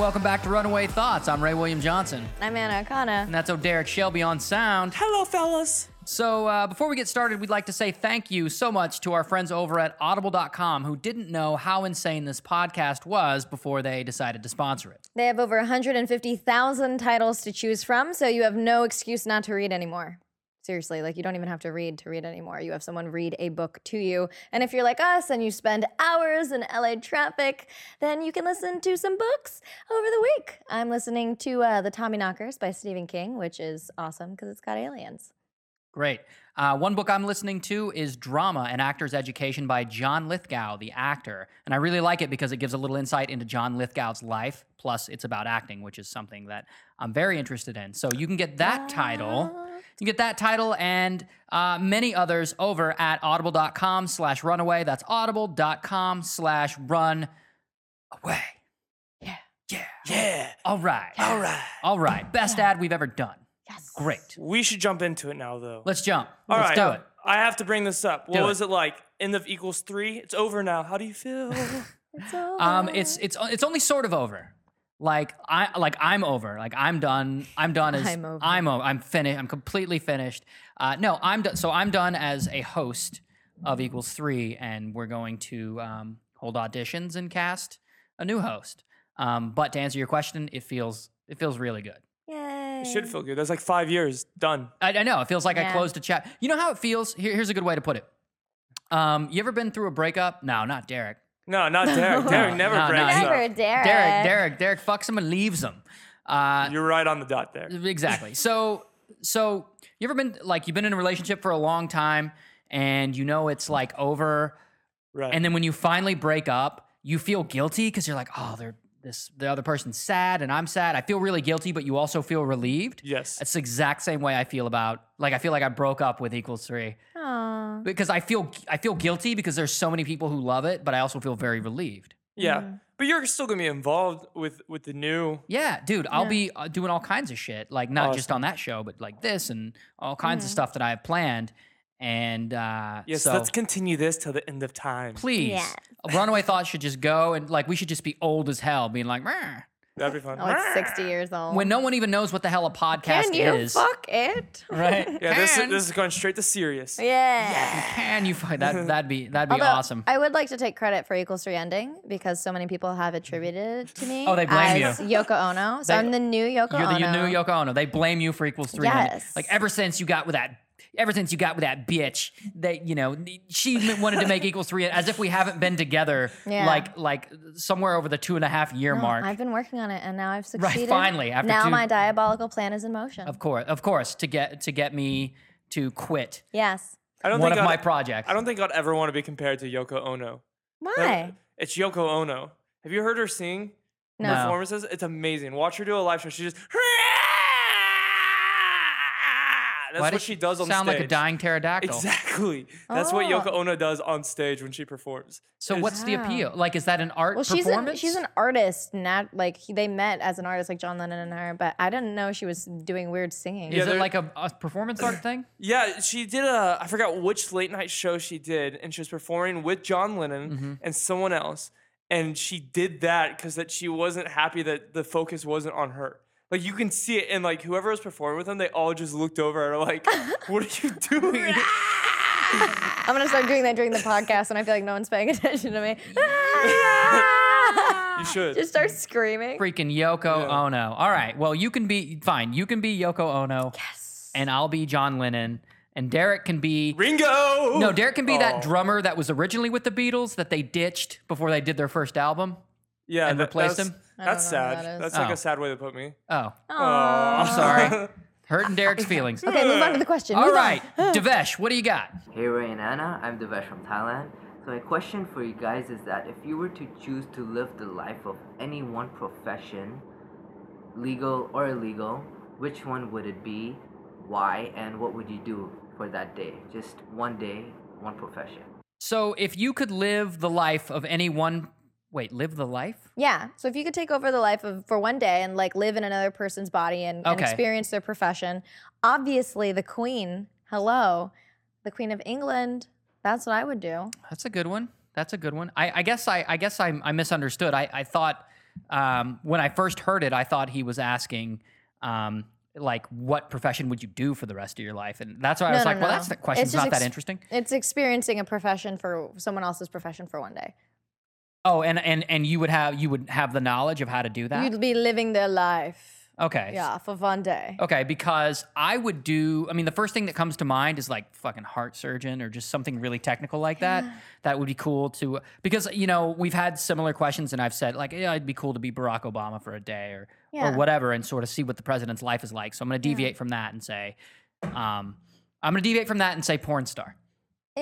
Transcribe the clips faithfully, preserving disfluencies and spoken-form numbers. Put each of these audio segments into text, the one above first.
welcome back to Runaway Thoughts. I'm Ray William Johnson. I'm Anna O'Connor. And that's O'Derek Shelby on sound. Hello, fellas. So uh, before we get started, we'd like to say thank you so much to our friends over at audible dot com who didn't know how insane this podcast was before they decided to sponsor it. They have over one hundred fifty thousand titles to choose from, so you have no excuse not to read anymore. Seriously, like you don't even have to read to read anymore. You have someone read a book to you. And if you're like us and you spend hours in L A traffic, then you can listen to some books over the week. I'm listening to uh, The Tommyknockers by Stephen King, which is awesome because it's got aliens. Great. Uh, one book I'm listening to is Drama, an Actor's Education by John Lithgow, the actor. And I really like it because it gives a little insight into John Lithgow's life. Plus, it's about acting, which is something that I'm very interested in. So you can get that What? title. You can get that title and uh, many others over at audible.com slash runaway. That's audible.com slash run away. Yeah. Yeah. Yeah. All right. All right. All right. Best ad we've ever done. Yes. Great. We should jump into it now, though. Let's jump. All Let's right. do it. I have to bring this up. What Do was it. it. like? End of equals three? It's over now. How do you feel? It's over. Um, it's it's it's only sort of over. Like I like I'm over. Like I'm done. I'm done as I'm over. I'm o- I'm finished. I'm completely finished. Uh, no, I'm done. So I'm done as a host of Equals Three, and we're going to um, hold auditions and cast a new host. Um, but to answer your question, it feels it feels really good. Yay. It should feel good. That's like five years. Done. I, I know it feels like I Yeah. closed a chat. You know how it feels? Here, here's a good way to put it. Um, you ever been through a breakup? No, not Derek. No, not Derek. Derek never No, no, breaks he- up. Never, Derek. Derek, Derek, Derek fucks him and leaves him. Uh, You're right on the dot there. Exactly. So, so you ever been like you've been in a relationship for a long time and you know it's like over, Right. and then when you finally break up, you feel guilty because you're like, oh, they're this the other person's sad and I'm sad. I feel really guilty, but you also feel relieved. yes. That's the exact same way I feel about like I feel like I broke up with Equals Three Aw. because I feel I feel guilty because there's so many people who love it, but I also feel very relieved. Yeah. Mm. But you're still gonna be involved with with the new. Yeah, dude, I'll Yeah. be uh, doing all kinds of shit, like not just Awesome. on that show, but like this and all kinds of Mhm. stuff that I have planned. And uh, Yes. so Let's continue this till the end of time. please, Yes. Runaway Thoughts should just go and like we should just be old as hell, being like, "Meh." That'd be fun. I'm like sixty years old. when no one even knows what the hell a podcast Can you is, fuck it? right? Yeah. This is, Can- this is going straight to serious. Yeah. can you find that? That'd be that'd be Although, awesome. I would like to take credit for Equals Three ending because so many people have attributed it to me. Oh, they blame as you. Yoko Ono. So They- I'm the new Yoko You're the Ono. new Yoko Ono. They blame you for Equals Three. and- Yes. Like ever since you got with that, ever since you got with that bitch, that you know she wanted to make Equals Three, as if we haven't been together Yeah. like like somewhere over the two and a half year No, mark. I've been working on it and now I've Right, succeeded. finally, after now two- my diabolical plan is in motion. Of course, of course, to get to get me to quit Yes. I don't one think of I'd, my projects. I don't think I'd ever want to be compared to Yoko Ono. Why? It's Yoko Ono. Have you heard her sing No. No. performances? It's amazing. Watch her do a live show. She just. That's Why what does she does on sound stage. like a dying pterodactyl? Exactly. That's what Oh. Yoko Ono does on stage when she performs. So It's- what's the Wow. appeal? Like, is that an art Well, she's an, performance? she's an artist, not like he, they met as an artist, like John Lennon and her. But I didn't know she was doing weird singing. Yeah, is it there- like a, a performance art thing? Yeah, she did a. I forgot which late night show she did, and she was performing with John Lennon Mm-hmm. and someone else, and she did that because that she wasn't happy that the focus wasn't on her. Like you can see it, and like whoever was performing with them, they all just looked over at her like, "What are you doing?" I'm gonna start doing that during the podcast when I feel like no one's paying attention to me. You should. Just start screaming. Freaking Yoko Yeah. Ono. All right. Well, you can be fine. You can be Yoko Ono. Yes. And I'll be John Lennon. And Derek can be Ringo. no. Derek can be Oh. that drummer that was originally with the Beatles that they ditched before they did their first album. Yeah, and that- replaced that's, him? I That's don't know who sad. that is. That's like Oh. a sad way to put me. Oh, Aw. I'm sorry. Hurting Derek's feelings. Okay, move on to the question. All Move right, on. Devesh, what do you got? Hey Ray and Anna, I'm Devesh from Thailand. So my question for you guys is that if you were to choose to live the life of any one profession, legal or illegal, which one would it be, why, and what would you do for that day? Just one day, one profession. So, if you could live the life of any one, wait, live the life? Yeah. So if you could take over the life of for one day and like live in another person's body and, and Okay. experience their profession, obviously the Queen, hello, the Queen of England, that's what I would do. That's a good one. That's a good one. I, I guess I, I guess I, I misunderstood. I, I thought um, when I first heard it, I thought he was asking, um, like, what profession would you do for the rest of your life? And that's why I No, was no, like, well, no. that's the question's It's just not that ex- interesting. It's experiencing a profession for someone else's profession for one day. Oh, and and and you would have you would have the knowledge of how to do that. You'd be living their life. Okay. Yeah, for one day. Okay, because I would do, I mean, the first thing that comes to mind is like fucking heart surgeon or just something really technical like that. That would be cool to, because, you know, we've had similar questions and I've said, like, yeah, it'd be cool to be Barack Obama for a day or, Yeah. or whatever and sort of see what the president's life is like. So I'm going to deviate from that and say, um, I'm going to deviate from that and say porn star. Ew.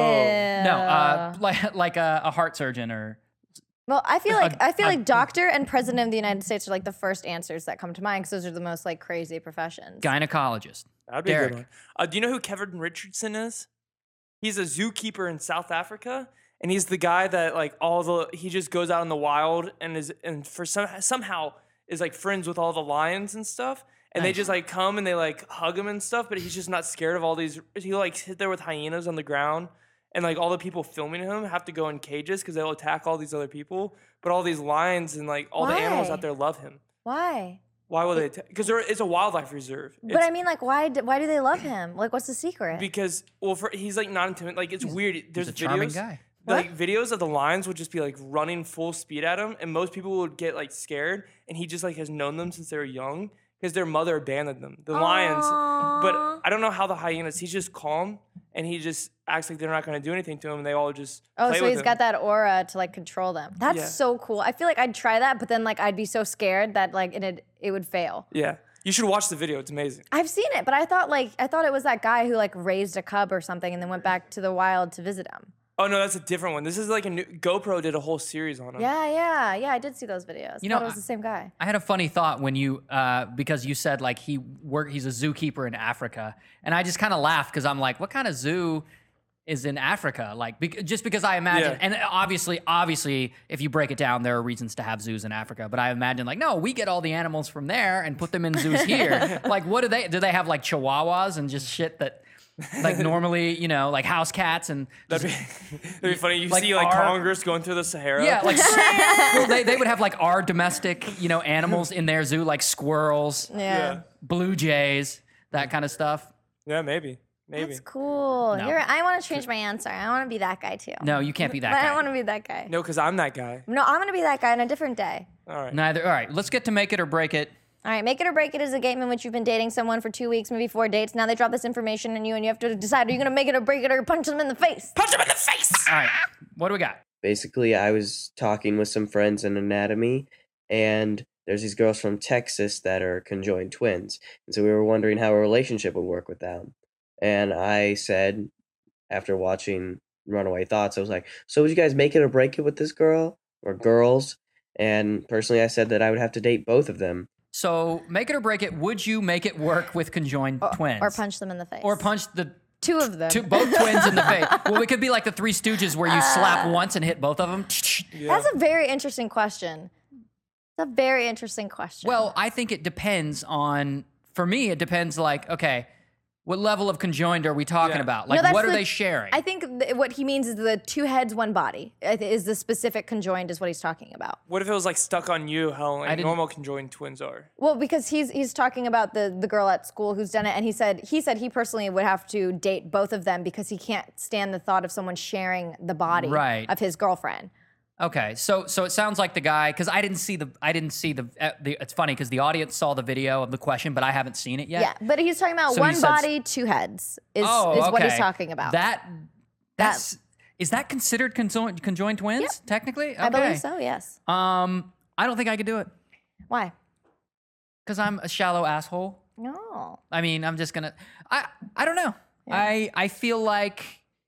No, uh, like, like a, a heart surgeon or, Well, I feel like a- I feel a- like doctor and president of the United States are like the first answers that come to mind because those are the most like crazy professions. gynecologist. That'd be a Derek. good one. Uh, do you know who Kevin Richardson is? He's a zookeeper in South Africa, and he's the guy that like all the he just goes out in the wild and is and for some somehow is like friends with all the lions and stuff. And they Nice. just like come and they like hug him and stuff, but he's just not scared of all these. He like sit there with hyenas on the ground, and like all the people filming him have to go in cages because they'll attack all these other people. But all these lions and like all the animals Why? out there love him. Why? Why would they? Because it's a wildlife reserve. But It's- I mean, like, why? Do, why do they love him? Like, what's the secret? because well, for, he's like not intimidating. Like it's weird. There's He's a charming videos, guy. like videos of the lions would just be like running full speed at him, and most people would get like scared. And he just like has known them since they were young because their mother abandoned them. The lions, but I don't know how the hyenas. He's just calm, and he just acts like they're not going to do anything to him. And they all just Oh, play so with he's him. got that aura to like control them. That's Yeah. so cool. I feel like I'd try that, but then like I'd be so scared that like it it would fail. Yeah, you should watch the video. It's amazing. I've seen it, but I thought like I thought it was that guy who like raised a cub or something and then went back to the wild to visit him. Oh no, that's a different one. This is like a new GoPro did a whole series on him. Yeah, yeah, yeah. I did see those videos. You I know, thought it was the same guy. I had a funny thought when you, uh, because you said like he work, he's a zookeeper in Africa, and I just kind of laughed because I'm like, what kind of zoo is in Africa? Like, bec- just because I imagine, Yeah. and obviously, obviously, if you break it down, there are reasons to have zoos in Africa. But I imagine like, no, we get all the animals from there and put them in zoos here. Like, what do they? Do they have like chihuahuas and just shit that? Like normally, you know, like house cats and That'd be, that'd be funny. You Like see like our- Congress going through the Sahara. yeah, like well, they, they would have like our domestic, you know, animals in their zoo, like squirrels, Yeah. yeah, blue jays, that kind of stuff. yeah, maybe, maybe. That's cool. No. You're, I want to change my answer. I want to be that guy too. No, you can't be that But I guy. don't want to be that guy. No, because I'm that guy. No, I'm going to be that guy on a different day. All right. Neither. All right, let's get to make it or break it. All right, Make It or Break It is a game in which you've been dating someone for two weeks, maybe four dates. Now they drop this information on you, and you have to decide: are you gonna make it or break it, or punch them in the face? Punch him in the face. All right, what do we got? Basically, I was talking with some friends in anatomy, and there's these girls from Texas that are conjoined twins. And so we were wondering how a relationship would work with them. And I said, after watching Runaway Thoughts, I was like, so would you guys make it or break it with this girl or girls? And personally, I said that I would have to date both of them. So, make it or break it. Would you make it work with conjoined twins, Or punch them in the face. or punch the two of them. two, both twins in the face? Well, it could be like the Three Stooges, where you slap once and hit both of them. That's a very interesting question. It's a very interesting question. Well, I think it depends on. For me, it depends. Like, okay, what level of conjoined are we talking Yeah. about? No, Like, that's what are the- they sharing? I think th- what he means is the two heads, one body. I th- Is the specific conjoined is what he's talking about. What if it was like stuck on you? How like, didn't- normal conjoined twins are. Well, because he's he's talking about the the girl at school who's done it, and he said he said he personally would have to date both of them because he can't stand the thought of someone sharing the body Right. of his girlfriend. Okay, so so it sounds like the guy, because I didn't see the I didn't see the, uh, the it's funny because the audience saw the video of the question, but I haven't seen it yet. Yeah, but he's talking about So he one said- body, two heads is Oh, is what he's okay. talking about. That that's is that considered conjoined, conjoined twins technically? Okay. I believe so. Yes. Um, I don't think I could do it Why? because I'm a shallow asshole. No. I mean, I'm just gonna. I I don't know. I I feel like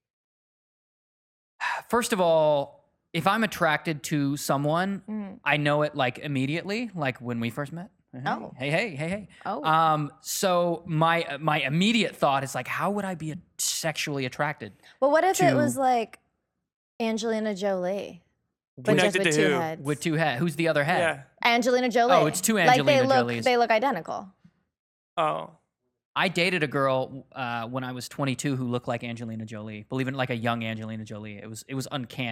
first of all, if I'm attracted to someone, Mm. I know it like immediately, like when we first met. Hey, Oh. Hey, hey, hey, hey. Oh. Um. So my my immediate thought is like, how would I be sexually attracted? But what if it to- was like Angelina Jolie, but just Connected with to two who? heads? With two heads. Who's the other head? Yeah. Angelina Jolie. Oh, it's two Like they Angelina look, Jolies. they look identical. Oh. I dated a girl uh, when I was twenty-two who looked like Angelina Jolie. Believe it, like a young Angelina Jolie. It was it was uncanny.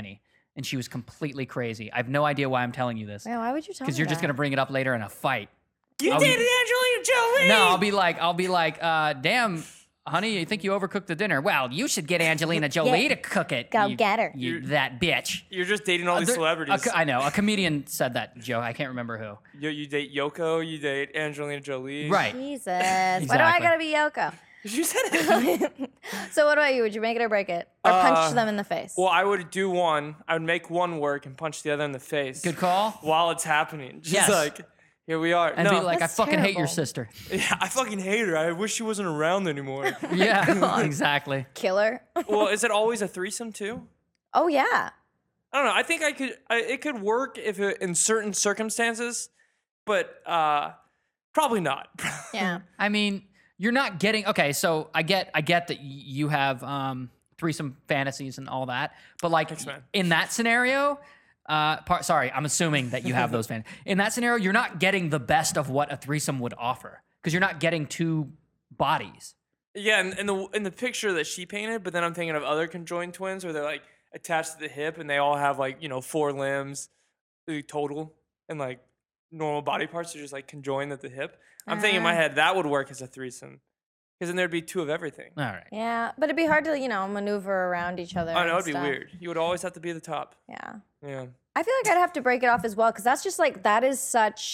and she was completely crazy. I have no idea why I'm telling you this Yeah, why would you tell me because you're just that? gonna bring it up later in a fight. You I'll- dated Angelina Jolie. No, I'll be like, I'll be like, uh, damn, honey, you think you overcooked the dinner? Well, you should get Angelina Jolie to cook it. Go you- get her. You, that bitch. You're just dating all these There- celebrities. a co- I know. A comedian said that joke. I can't remember who. you, you date Yoko. You date Angelina Jolie. Right. Jesus. Why do I Exactly. gotta be Yoko? You said it. So what about you? Would you make it or break it? Or punch Uh, them in the face? Well, I would do one. I would make one work and punch the other in the face. Good call. While it's happening. Just Yes. like, here we are. And no, be like, That's I fucking hate your terrible. sister. yeah, I fucking hate her. I wish she wasn't around anymore. Yeah, exactly. Killer? well, is it always a threesome too? Oh yeah. I don't know. I think I could. I, it could work if it, in certain circumstances, but uh, probably not. Yeah. I mean, you're not getting okay. So I get, I get that y- you have um, threesome fantasies and all that, but like Thanks, man. in that scenario, uh, part, sorry, I'm assuming that you have those fantasies. In that scenario, you're not getting the best of what a threesome would offer because you're not getting two bodies. yeah, and in the in the picture that she painted, but then I'm thinking of other conjoined twins where they're like attached to the hip and they all have like you know four limbs uh, total and like normal body parts are just like conjoined at the hip. I'm thinking in my Uh. head that would work as a threesome because then there'd be two of everything. All right. Yeah. But it'd be hard to, you know, maneuver around each other. I know and it'd be stuff. weird. You would always have to be the top. Yeah. Yeah. I feel like I'd have to break it off as well because that's just like that is such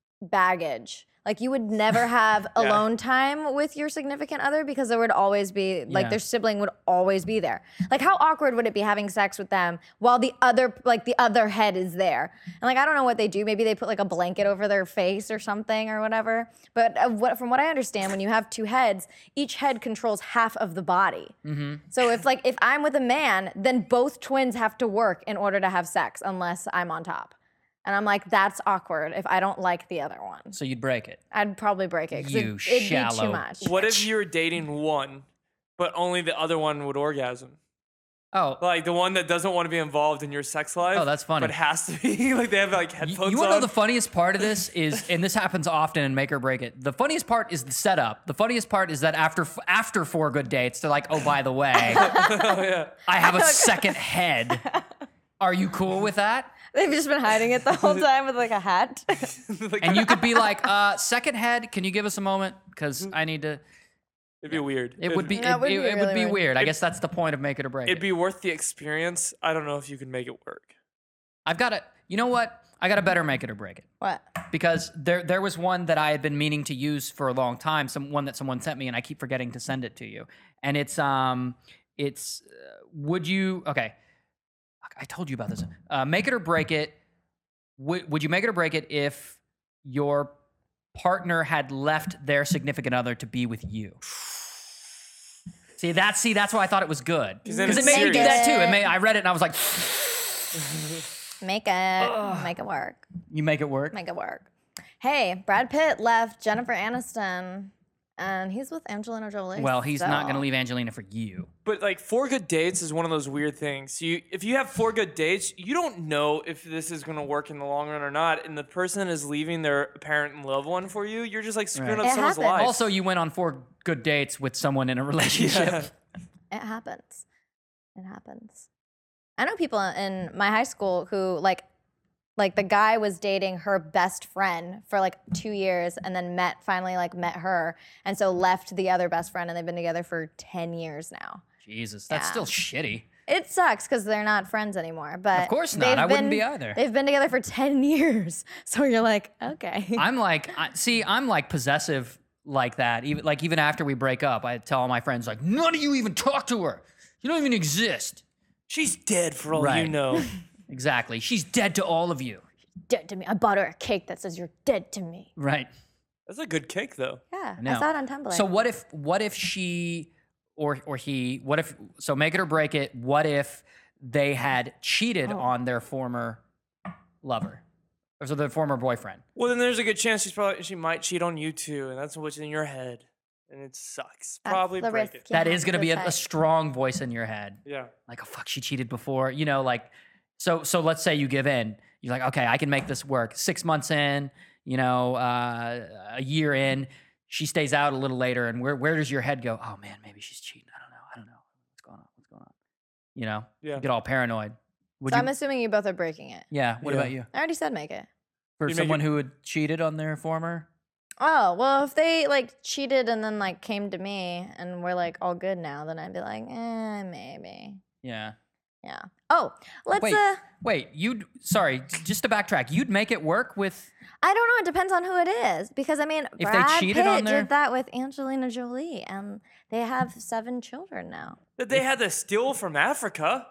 baggage. Like you would never have Yeah. alone time with your significant other because there would always be like Yeah. their sibling would always be there. Like how awkward would it be having sex with them while the other like the other head is there? And like I don't know what they do. Maybe they put like a blanket over their face or something or whatever. But uh, what, from what I understand, when you have two heads, each head controls half of the body. So if like if I'm with a man, then both twins have to work in order to have sex unless I'm on top. And I'm like, that's awkward if I don't like the other one. So you'd break it. I'd probably break it because You it, it'd be too shallow much. What if you were dating one, but only the other one would orgasm? Oh, Like the one that doesn't want to be involved in your sex life. Oh, that's funny. But has to be. Like they have like you, headphones you want to know on. the funniest part of this is, and this happens often in Make or Break It. The funniest part is the setup. The funniest part is that after f- after four good dates, they're like, oh, by the way, oh, yeah. I have a second head. Are you cool with that? They've just been hiding it the whole time with like a hat. Like, And you could be like, uh, second head, can you give us a moment? Because I need to. it'd be weird. It would be. It, That would it- be it would really be weird. weird. I guess that's the point of Make It or Break It'd It. be worth the experience. I don't know if you could make it work. I've got a. You know what? I got a better Make It or Break It. What? Because there there was one that I had been meaning to use for a long time, some one that someone sent me, and I keep forgetting to send it to you. And it's um it's uh, would you okay? Fuck, I told you about this. Uh, make it or break it. Would would you make it or break it if your partner had left their significant other to be with you? See that's see that's why I thought it was good 'Cause then because it it's made me do serious. that too. It made I read it and I was like, Make it. Make it work. you make it work. Make it work. Hey, Brad Pitt left Jennifer Aniston, and he's with Angelina Jolie. Well, he's not going to so- leave Angelina for you. But like four good dates is one of those weird things. You if you have four good dates, you don't know if this is gonna work in the long run or not. And the person is leaving their parent and loved one for you, you're just like screwing Right. up It someone's happens. life. Also, you went on four good dates with someone in a relationship. Yeah. It happens. It happens. I know people in my high school who like like the guy was dating her best friend for like two years and then met finally like met her and so left the other best friend and they've been together for ten years now. Jesus, that's Yeah. still shitty. It sucks because they're not friends anymore. But Of course not. they've I wouldn't been- be either. They've been together for ten years. So you're like, okay. I'm like, I, see, I'm like possessive like that. Even like even after we break up, I tell all my friends like, none of you even talk to her. You don't even exist. She's dead for all you Right. know. Exactly. She's dead to all of you. Dead to me. I bought her a cake that says you're dead to me. Right. That's a good cake though. Yeah, I, know. saw it on Tumblr. So what if what if she or or he what if so make it or break it, what if they had cheated Oh. on their former lover? Or so their former boyfriend. Well, then there's a good chance she's probably she might cheat on you too, and that's what's in your head, and it sucks. That's Probably the break risk it. you That have is going to be a, a decide. strong voice in your head. Yeah. Like, oh fuck, she cheated before. You know, like, so so let's say you give in. You're like, okay, I can make this work. Six months in, you know, uh, a year in, she stays out a little later, and where where does your head go? Oh man, maybe she's cheating. I don't know. I don't know what's going on. What's going on? You know, Yeah. you get all paranoid. Would So you? I'm assuming you both are breaking it. Yeah. What Yeah. about you? I already said make it. For You make someone it- who had cheated on their former. Oh, well, if they like cheated and then like came to me and we're like all good now, then I'd be like, eh, maybe. Yeah. Yeah. Oh, let's Wait. uh Wait. You'd. Sorry. j- Just to backtrack. You'd make it work with. I don't know, it depends on who it is. Because I mean If they Brad cheated Pitt on their- did that with Angelina Jolie and they have seven children now. That they had to steal from Africa.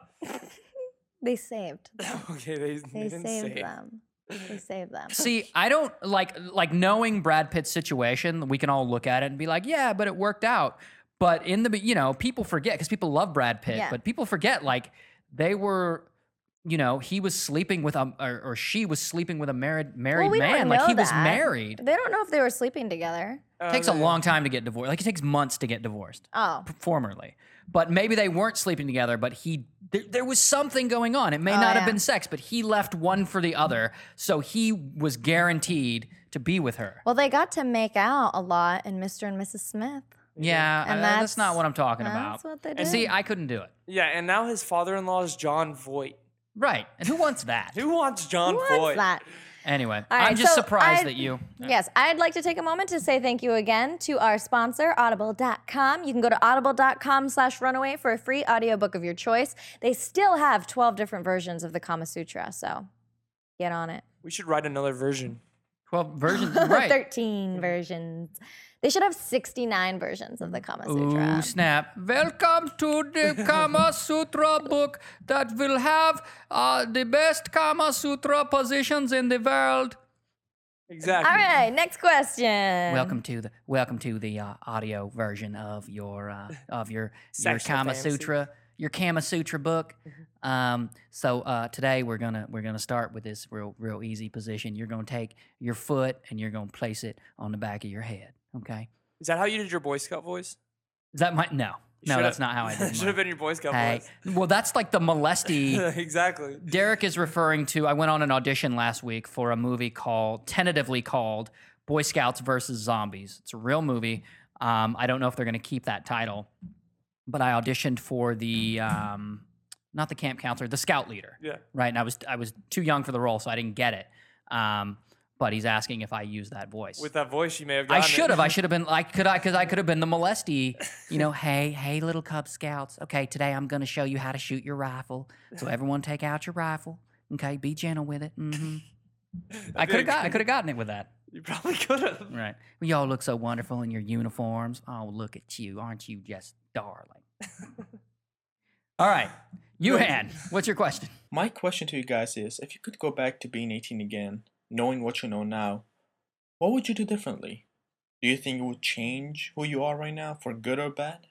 They saved. them. Okay, they, they, They didn't saved say. them. They saved them. See, I don't like like knowing Brad Pitt's situation. We can all look at it and be like, yeah, but it worked out. But in the be- you know, people forget because people love Brad Pitt, Yeah. but people forget like they were. You know, he was sleeping with a, or, or she was sleeping with a married married Well, we man. don't Like know he was that. married. They don't know if they were sleeping together. Uh, takes a they- long time to get divorced. Like it takes months to get divorced. Oh. Formerly, but maybe they weren't sleeping together. But he, there, there was something going on. It may Oh, not have yeah. been sex, but he left one for the other, so he was guaranteed to be with her. Well, they got to make out a lot in Mister and Missus Smith. Yeah, And uh, that's, that's- not what I'm talking about. That's what they did. And see, I couldn't do it. Yeah, and now his father-in-law is John Voight. Right, and who wants that? Who wants John Who Voight? wants that? Anyway, All right, I'm just so surprised I'd- that you. Yes, I'd like to take a moment to say thank you again to our sponsor, audible dot com. You can go to audible dot com slash runaway for a free audiobook of your choice. They still have twelve different versions of the Kama Sutra, so get on it. We should write another version. twelve versions, right? thirteen versions. They should have sixty-nine versions of the Kama Sutra. Ooh, snap. Welcome to the Kama Sutra book that will have uh, the best Kama Sutra positions in the world. Exactly. All right, next question. Welcome to the welcome to the uh, audio version of your uh, of your your Sexual Kama fantasy. Sutra your Kama Sutra book. Um, so uh, today we're gonna we're gonna start with this real real easy position. You're gonna take your foot and you're gonna place it on the back of your head. Okay. Is that how you did your Boy Scout voice? Is that my no no? Should've- That's not how I did Should mine. have been your Boy Scout Hey, voice. well, that's like the molesty. Exactly. Derek is referring to. I went on an audition last week for a movie called, tentatively called, Boy Scouts versus Zombies. It's a real movie. Um, I don't know if they're going to keep that title, but I auditioned for the, um, not the camp counselor, the scout leader. Yeah. Right, and I was I was too young for the role, so I didn't get it. Um, but he's asking if I use that voice. With that voice, you may have I gotten should it. have. I should have been like, could I? Because I could have been the molesty. You know, hey, hey, little Cub Scouts. Okay, today I'm going to show you how to shoot your rifle. So everyone, take out your rifle. Okay, be gentle with it. hmm I could have got. I could have gotten it with that. You probably could have. Right. Well, y'all look so wonderful in your uniforms. Oh, look at you. Aren't you just darling? All right, Yuhan, what's your question? My question to you guys is, if you could go back to being eighteen again, knowing what you know now, what would you do differently? Do you think it would change who you are right now, for good or bad?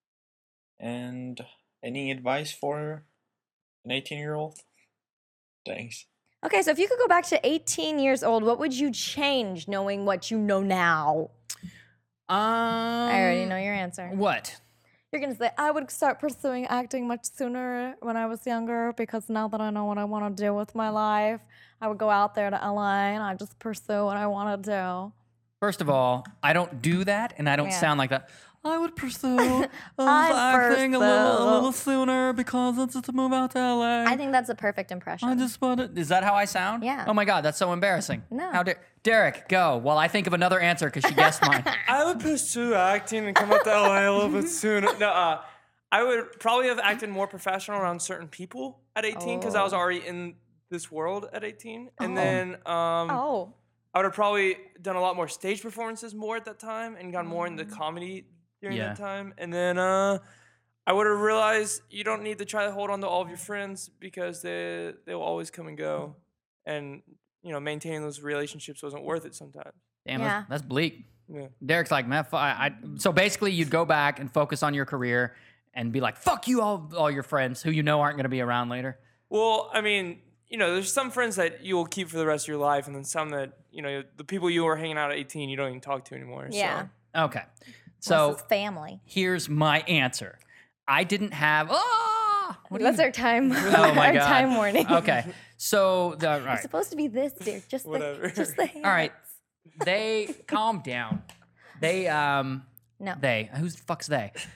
And any advice for an eighteen-year-old? Thanks. Okay, so if you could go back to eighteen years old, what would you change knowing what you know now? Um, I already know your answer. What? You're going to say, I would start pursuing acting much sooner when I was younger because now that I know what I want to do with my life, I would go out there to L A and I just pursue what I want to do. First of all, I don't do that, and I don't Yeah. sound like that. I would pursue uh, I'd acting a little, a pursue. little sooner because it's to move out to L A. I think that's a perfect impression. I just want to. Is that how I sound? Yeah. Oh my God, that's so embarrassing. No. How dare Derek go? While I think of another answer because she guessed mine. I would pursue acting and come out to L A a little bit sooner. No, uh, I would probably have acted more professional around certain people at eighteen because I was Oh. already in this world at eighteen. And Oh. then um, oh. I would have probably done a lot more stage performances more at that time and gone more into comedy during Yeah. that time. And then uh, I would have realized you don't need to try to hold on to all of your friends because they they will always come and go. And, you know, maintaining those relationships wasn't worth it sometimes. Damn, Yeah. that's, that's bleak. Yeah. Derek's like, man, fu- I, I, so basically you'd go back and focus on your career and be like, fuck you, all, all your friends who you know aren't going to be around later. Well, I mean, you know, there's some friends that you will keep for the rest of your life, and then some that, you know, the people you were hanging out at eighteen, you don't even talk to anymore. Yeah. So. Okay. So So family. here's my answer. I didn't have, ah! What do That's you- our time. Oh my our God. time warning. Okay. So, the, all It's right. supposed to be this, dear. Just the, Whatever. just the hands. All right. They calm down. They um No. they who's the fuck's they?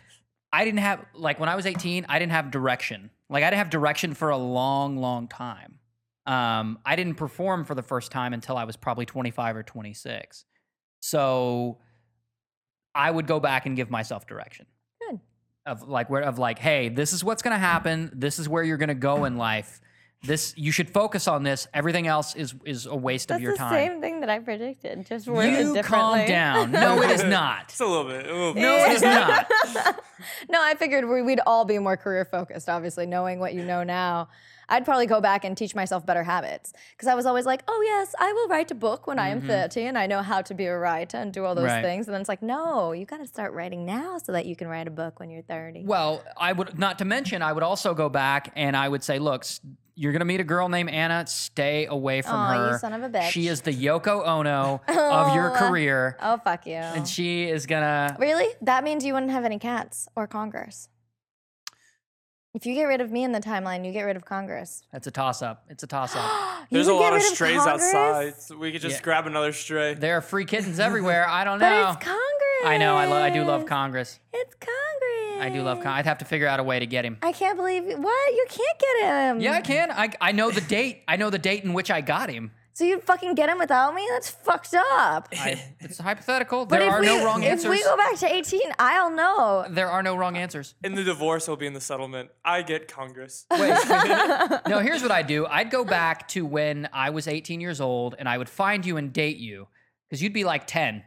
I didn't have like when I was eighteen, I didn't have direction. Like I didn't have direction for a long, long time. Um, I didn't perform for the first time until I was probably twenty-five or twenty-six. So I would go back and give myself direction. Good. Of like where of like, hey, this is what's gonna happen. This is where you're gonna go in life. This you should focus on this. Everything else is is a waste That's of your the time. same thing that I predicted, just worded You differently. calm down. No, it is not. Just a little bit. A little bit. No, it is not. No, I figured we- we'd all be more career focused, obviously, knowing what you know now. I'd probably go back and teach myself better habits. Because I was always like, oh, yes, I will write a book when I am thirty and I know how to be a writer and do all those Right. things. And then it's like, no, you got to start writing now so that you can write a book when you're thirty. Well, I would not to mention, I would also go back and I would say, look, s- you're gonna meet a girl named Anna. Stay away from Aw, you her. son of a bitch. She is the Yoko Ono of your Oh. career, Oh, fuck you. and she is gonna. Really? That means you wouldn't have any cats or Congress. If you get rid of me in the timeline, you get rid of Congress. That's a toss up. It's a toss up. You There's a would get lot of rid strays Congress? outside. So we could just Yeah. grab another stray. There are free kittens everywhere. I don't But know. it's Congress. I know. I, lo- I do love Congress. It's Congress. I do love. Con- I'd have to figure out a way to get him. I can't believe you. What? You can't get him. Yeah, I can. I I know the date. I know the date in which I got him. So you'd fucking get him without me? That's fucked up. I, it's hypothetical. But There if are we, no wrong if answers. we go back to eighteen, I'll know. There are no wrong answers. In the divorce, will be in the settlement. I get Congress. Wait. No, here's what I'd do. I'd go back to when I was eighteen years old and I would find you and date you because you'd be like ten.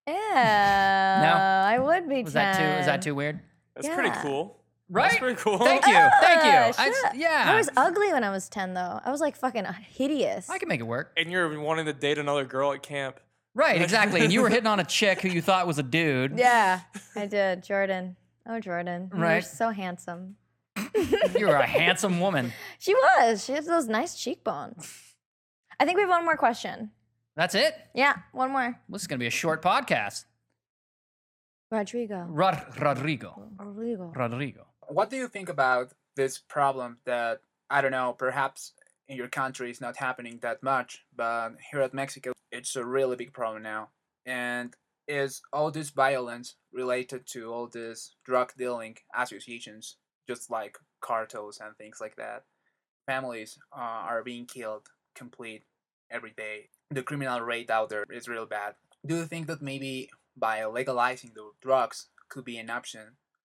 Yeah. I would be Was ten. that too? Is that too weird? That's pretty Yeah. cool. Right? That's pretty cool. Thank you. Thank you. Ah, I, shit. yeah. I was ugly when I was ten, though. I was like fucking hideous. I can make it work. And you're wanting to date another girl at camp. Right, exactly. And you were hitting on a chick who you thought was a dude. Yeah, I did. Jordan. Oh, Jordan. You were Right. so handsome. You were a handsome woman. She was. She has those nice cheekbones. I think we have one more question. That's it? Yeah, one more. This is going to be a short podcast. Rodrigo. Rod- Rodrigo. Rodrigo. Rodrigo. What do you think about this problem that, I don't know, perhaps in your country is not happening that much, but here at Mexico, it's a really big problem now. And is all this violence related to all these drug dealing associations, just like cartels and things like that? Families uh, are being killed complete every day. The criminal rate out there is real bad. Do you think that maybe by legalizing the drugs could be an option?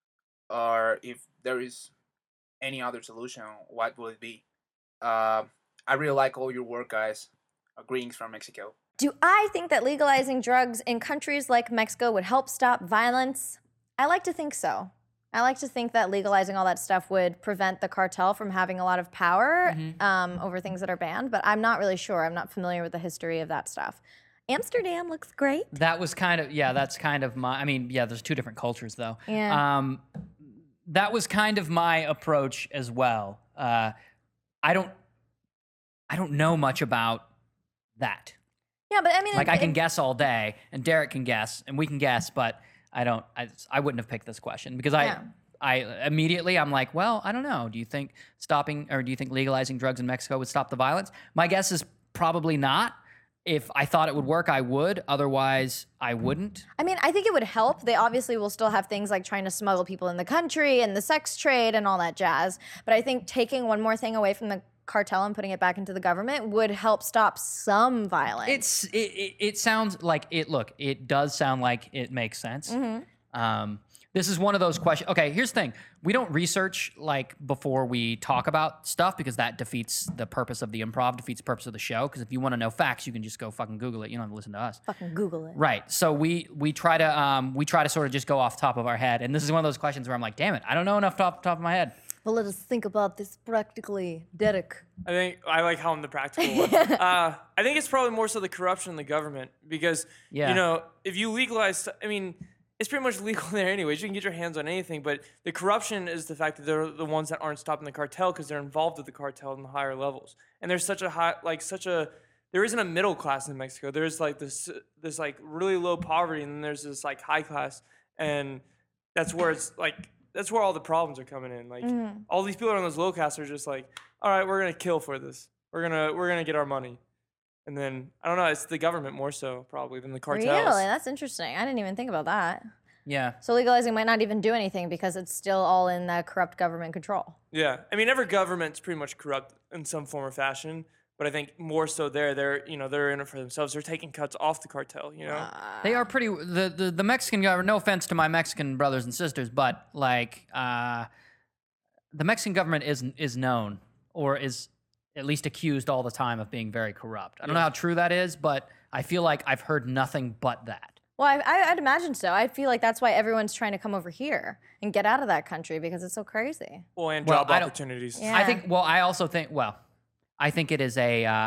Or if there is any other solution, what would it be? Uh, I really like all your work, guys. Uh, greetings from Mexico. Do I think that legalizing drugs in countries like Mexico would help stop violence? I like to think so. I like to think that legalizing all that stuff would prevent the cartel from having a lot of power um, over things that are banned, but I'm not really sure. I'm not familiar with the history of that stuff. Amsterdam looks great. That was kind of, yeah, that's kind of my, I mean, yeah, there's two different cultures though. Yeah. Um, that was kind of my approach as well. Uh, I don't, I don't know much about that. Yeah, but I mean, Like it- I can it- guess all day, and Derek can guess, and we can guess, but I don't. I, I wouldn't have picked this question because I, Yeah. I immediately I'm like, well, I don't know. Do you think stopping or do you think legalizing drugs in Mexico would stop the violence? My guess is probably not. If I thought it would work, I would. Otherwise, I wouldn't. I mean, I think it would help. They obviously will still have things like trying to smuggle people in the country and the sex trade and all that jazz. But I think taking one more thing away from the cartel and putting it back into the government would help stop some violence. It's it, it, it sounds like it. Look, it does sound like it makes sense. Mm-hmm. Um, this is one of those questions. Okay, here's the thing: we don't research like before we talk about stuff because that defeats the purpose of the improv, defeats the purpose of the show. Because if you want to know facts, you can just go fucking Google it. You don't have to listen to us. Fucking Google it. Right. So we we try to um, we try to sort of just go off the top of our head, and this is one of those questions where I'm like, damn it, I don't know enough off the top of my head. Well, let us think about this practically. Derek. I think I like how I'm the practical one. Uh, I think it's probably more so the corruption in the government because Yeah. you know if you legalize, I mean, it's pretty much legal there anyways. You can get your hands on anything, but the corruption is the fact that they're the ones that aren't stopping the cartel because they're involved with the cartel in the higher levels. And there's such a high, like such a, there isn't a middle class in Mexico. There's like this, this like really low poverty, and then there's this like high class, and that's where it's like. That's where all the problems are coming in. Like all these people on those low casts are just like, all right, we're gonna kill for this. We're gonna we're gonna get our money, and then I don't know. It's the government more so probably than the cartels. Really? That's interesting. I didn't even think about that. Yeah. So legalizing might not even do anything because it's still all in the corrupt government control. Yeah, I mean, every government's pretty much corrupt in some form or fashion. But I think more so there, they're you know they're in it for themselves. They're taking cuts off the cartel. You know, They are pretty. The, the, the Mexican government, no offense to my Mexican brothers and sisters, but like uh, the Mexican government is is known or is at least accused all the time of being very corrupt. I don't know how true that is, but I feel like I've heard nothing but that. Well, I, I, I'd imagine so. I feel like that's why everyone's trying to come over here and get out of that country because it's so crazy. well, and Well, job I don't- opportunities. Yeah. I think. Well, I also think. Well, I think it is a. Uh,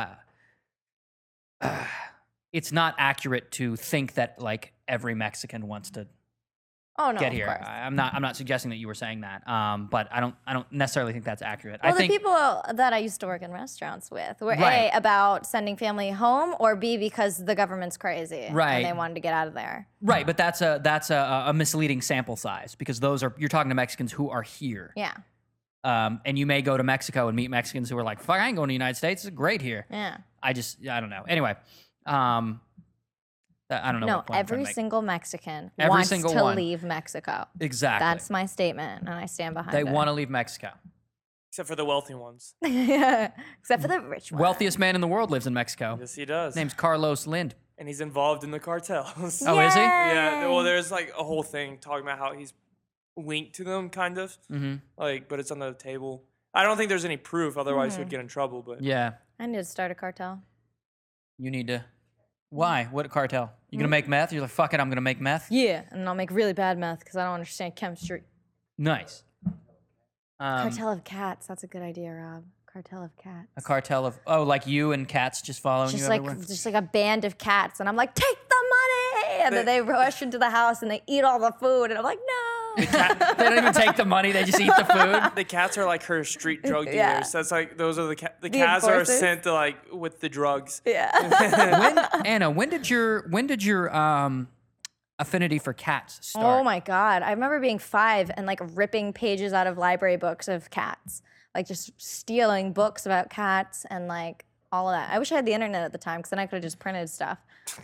uh, it's not accurate to think that like every Mexican wants to Oh no, get of here. course. I, I'm not. I'm not suggesting that you were saying that. Um, but I don't. I don't necessarily think that's accurate. Well, I think. the people that I used to work in restaurants with were Right. A, about sending family home, or B, because the government's crazy. Right. And they wanted to get out of there. Right, but that's a that's a, a misleading sample size because those are you're talking to Mexicans who are here. Yeah. Um, and you may go to Mexico and meet Mexicans who are like, "Fuck, I ain't going to the United States. It's great here." Yeah. I just I don't know. Anyway, um, that- I don't know. No, what point I'm trying every to make. single Mexican Every wants single to one. leave Mexico. Exactly. That's my statement, and I stand behind they it. want to leave Mexico. Except for the wealthy ones. Except for the rich ones. Wealthiest man in the world lives in Mexico. Yes, he does. His name's Carlos Lind. And he's involved in the cartels. Oh, is he? Yeah. Well, there's like a whole thing talking about how he's linked to them, kind of. Mm-hmm. Like, but it's on the table. I don't think there's any proof, otherwise he would get in trouble. But Yeah, I need to start a cartel. you need to. Why? What cartel? You gonna make meth? You're like, fuck it, I'm gonna make meth. Yeah, and I'll make really bad meth because I don't understand chemistry. Nice. Um, Cartel of cats. That's a good idea, Rob. Cartel of cats. A cartel of oh, like you and cats just following just you like everywhere. just like a band of cats, and I'm like, take the money, and then they rush into the house and they eat all the food, and I'm like, no. They don't even take the money; they just eat the food. the cats are like her street drug dealers. Yeah. That's like those are the ca- the The cats are enforcers. sent to like with the drugs. Yeah. When, Anna, when did your when did your um affinity for cats start? Oh my god, I remember being five and like ripping pages out of library books of cats, like just stealing books about cats and like all of that. I wish I had the internet at the time because then I could have just printed stuff.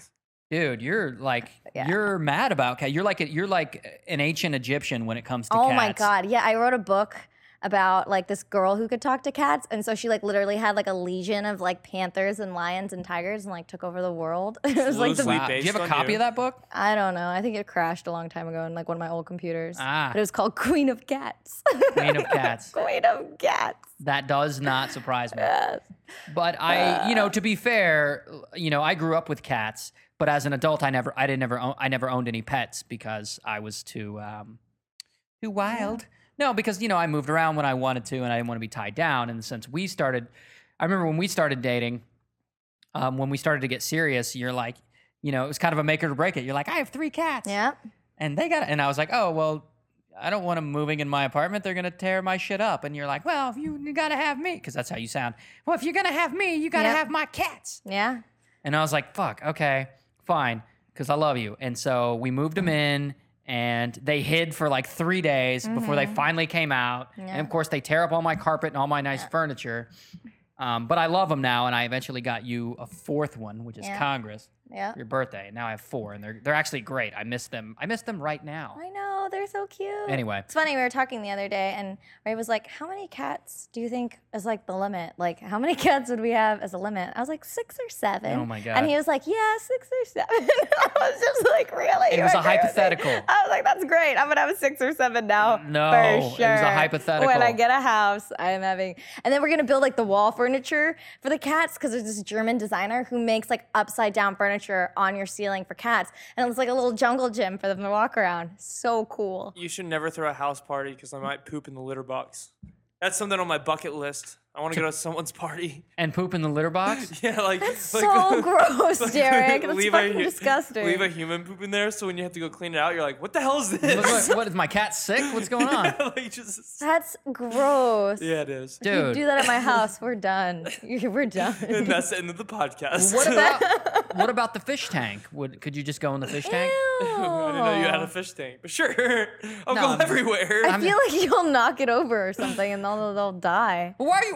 Dude, you're like Yeah. you're mad about cat. You're like a, you're like an ancient Egyptian when it comes to Oh cats. my god, yeah, I wrote a book about like this girl who could talk to cats, and so she like literally had like a legion of like panthers and lions and tigers and like took over the world. It was like the Loosely Wow. Do you have a based on copy you. of that book? I don't know. I think it crashed a long time ago in like one of my old computers. Ah. But it was called Queen of Cats. Queen of Cats. Queen of Cats. That does not surprise me. Yes. But I, you know, to be fair, you know, I grew up with cats, but as an adult, I never, I didn't never, own, I never owned any pets because I was too, um, too wild. No, because you know, I moved around when I wanted to, and I didn't want to be tied down. And since we started, I remember when we started dating, um, when we started to get serious, you're like, you know, it was kind of a make it or break it. You're like, I have three cats, Yeah. and they got, and I was like, oh well. I don't want them moving in my apartment. They're gonna tear my shit up. And you're like, well, if you, you gotta have me, because that's how you sound. Well, if you're gonna have me, you gotta Yep. have my cats. Yeah. And I was like, fuck, okay, fine, because I love you. And so we moved them in, and they hid for like three days before they finally came out. And of course, they tear up all my carpet and all my nice furniture. Um, but I love them now, and I eventually got you a fourth one, which is Yeah. Congress, Yeah. for your birthday. And now I have four, and they're they're actually great. I miss them. I miss them right now. I know, they're so cute. Anyway. It's funny, we were talking the other day, and Ray was like, how many cats do you think is like the limit? Like, how many cats would we have as a limit? I was like, six or seven. Oh my God. And he was like, yeah, six or seven. I was just like, really? It You was a agree with me? hypothetical. I was like, that's great. I'm going to have a six or seven now. No, for it was a sure. hypothetical. When I get a house, I am having, and then we're going to build like the wall furniture for the cats because there's this German designer who makes like upside down furniture on your ceiling for cats. And it's like a little jungle gym for them to walk around. So cool. You should never throw a house party because I might poop in the litter box. That's something on my bucket list. I want to go to someone's party. And poop in the litter box? Yeah, like like, So gross, like, Derek. That's leave fucking hu- disgusting. Leave a human poop in there, so when you have to go clean it out, you're like, "What the hell is Look, this?" what, what is my cat sick? What's going on? like just, That's gross. yeah, it is. If you Dude. do that at my house, we're done. We're done. And that's the end of the podcast. What about what about the fish tank? Would could you just go in the fish tank? I didn't know you had a fish tank, but sure, I'll No, go I'm- everywhere. I feel like you'll knock it over or something, and they'll they'll die. Why are you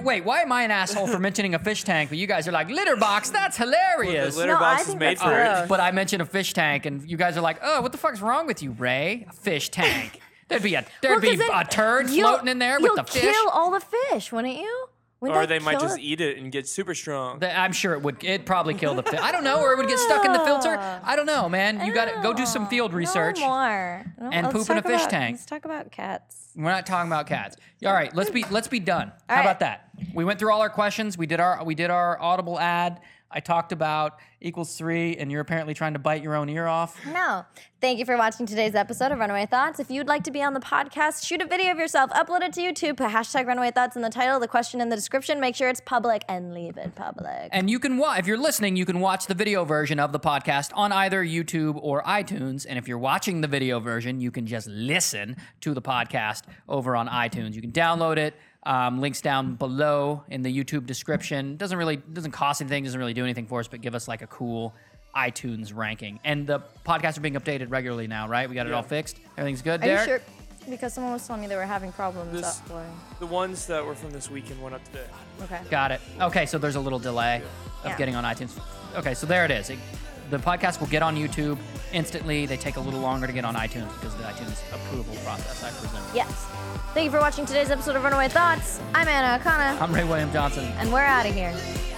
wait, why am I an asshole for mentioning a fish tank, but you guys are like, litter box, that's hilarious. The litter No, I box is think made that's for it. gross. But I mentioned a fish tank, and you guys are like, oh, what the fuck's wrong with you, Ray? A fish tank. There'd be a there'd Well, be 'cause then a turd you'll- floating in there with you'll the fish. kill all the fish, wouldn't you? Wouldn't Or that they might kill just it? eat it and get super strong. Th- I'm sure it would. It'd probably kill the fish. I don't know, or it would get stuck in the filter. I don't know, man. You got to go do some field No research. more. No, and let's poop in a talk fish about- tank. Let's talk about cats. We're not talking about cats. All right, let's be let's be done. How right. about that? We went through all our questions. We did our we did our Audible ad. I talked about equals three, and you're apparently trying to bite your own ear off. No. Thank you for watching today's episode of Runaway Thoughts. If you'd like to be on the podcast, shoot a video of yourself, upload it to YouTube, put hashtag Runaway Thoughts in the title, the question in the description, make sure it's public, and leave it public. And you can watch, if you're listening, you can watch the video version of the podcast on either YouTube or iTunes. And if you're watching the video version, you can just listen to the podcast over on iTunes. You can download it. Um, links down below in the YouTube description. Doesn't really doesn't cost anything. Doesn't really do anything for us, but give us like a cool iTunes ranking. And the podcasts are being updated regularly now, right? We got it all fixed. Everything's good, Are you Derek? sure? Because someone was telling me they were having problems This- uploading. The ones that were from this weekend went up today. Okay. Got it. Okay, so there's a little delay of Yeah. getting on iTunes. Okay, so there it is. It, the podcast will get on YouTube instantly. They take a little longer to get on iTunes because of the iTunes approval process, I presume. Yes. Thank you for watching today's episode of Runaway Thoughts. I'm Anna Akana, I'm Ray William Johnson. and we're out of here.